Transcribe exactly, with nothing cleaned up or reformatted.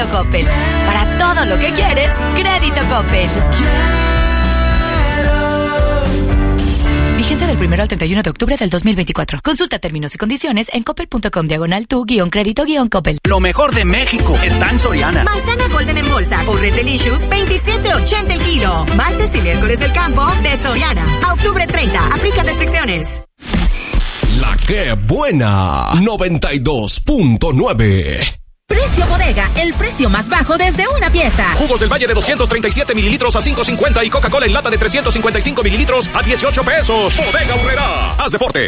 Coppel. Para todo lo que quieres, crédito Coppel. Vigente del primero al treinta y uno de octubre del dos mil veinticuatro. Consulta términos y condiciones en coppel.com diagonal tu guión crédito guión Coppel. Lo mejor de México está en Soriana. Manzana Golden en bolsa o Red Delicious, veintisiete ochenta el kilo. Martes y miércoles del campo de Soriana. A octubre treinta. Aplica restricciones. La que buena. noventa y dos punto nueve. Precio bodega, el precio más bajo desde una pieza. Jugos del Valle de doscientos treinta y siete mililitros a cinco cincuenta y Coca-Cola en lata de trescientos cincuenta y cinco mililitros a dieciocho pesos. Bodega Aurrerá. Haz deporte.